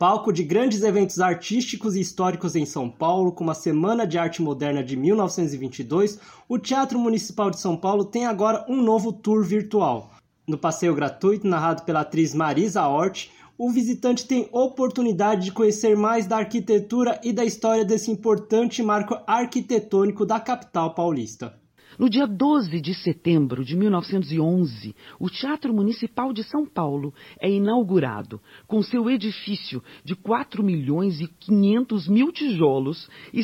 Palco de grandes eventos artísticos e históricos em São Paulo, como a Semana de Arte Moderna de 1922, o Teatro Municipal de São Paulo tem agora um novo tour virtual. No passeio gratuito, narrado pela atriz Marisa Hort, o visitante tem oportunidade de conhecer mais da arquitetura e da história desse importante marco arquitetônico da capital paulista. No dia 12 de setembro de 1911, o Teatro Municipal de São Paulo é inaugurado, com seu edifício de 4.500.000 tijolos e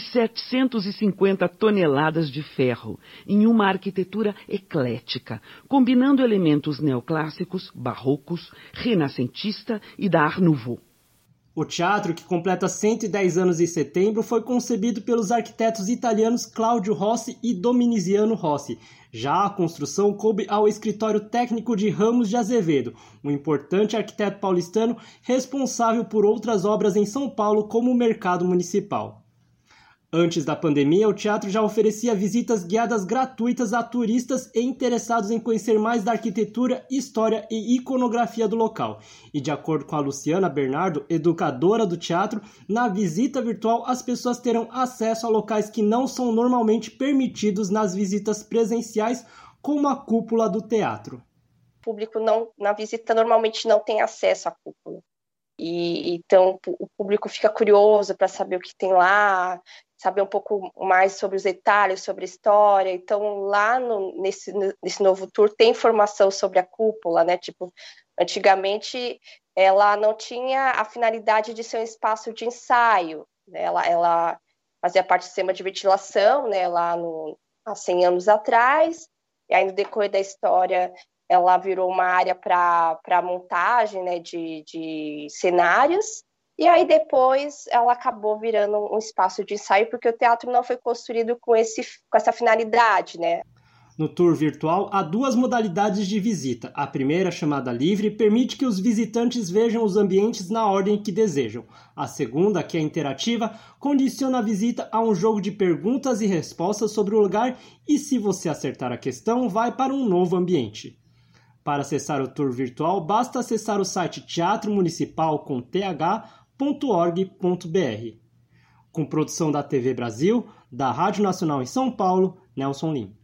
750 toneladas de ferro, em uma arquitetura eclética, combinando elementos neoclássicos, barrocos, renascentista e da Art Nouveau. O teatro, que completa 110 anos em setembro, foi concebido pelos arquitetos italianos Claudio Rossi e Dominiziano Rossi. Já a construção coube ao escritório técnico de Ramos de Azevedo, um importante arquiteto paulistano responsável por outras obras em São Paulo, como o Mercado Municipal. Antes da pandemia, o teatro já oferecia visitas guiadas gratuitas a turistas e interessados em conhecer mais da arquitetura, história e iconografia do local. E de acordo com a Luciana Bernardo, educadora do teatro, na visita virtual as pessoas terão acesso a locais que não são normalmente permitidos nas visitas presenciais, como a cúpula do teatro. O público na visita normalmente não tem acesso à cúpula. Então o público fica curioso para saber o que tem lá, saber um pouco mais sobre os detalhes, sobre a história. Então, lá nesse novo tour tem informação sobre a cúpula, né? Tipo, antigamente ela não tinha a finalidade de ser um espaço de ensaio, né? Ela fazia parte do sistema de ventilação, né? Lá há 100 anos atrás, e aí no decorrer da história ela virou uma área para montagem, né? de cenários. E aí depois ela acabou virando um espaço de ensaio, porque o teatro não foi construído com essa finalidade, né? No tour virtual, há duas modalidades de visita. A primeira, chamada livre, permite que os visitantes vejam os ambientes na ordem que desejam. A segunda, que é interativa, condiciona a visita a um jogo de perguntas e respostas sobre o lugar e, se você acertar a questão, vai para um novo ambiente. Para acessar o tour virtual, basta acessar o site teatromunicipal.org.br. Com produção da TV Brasil, da Rádio Nacional em São Paulo, Nelson Lim.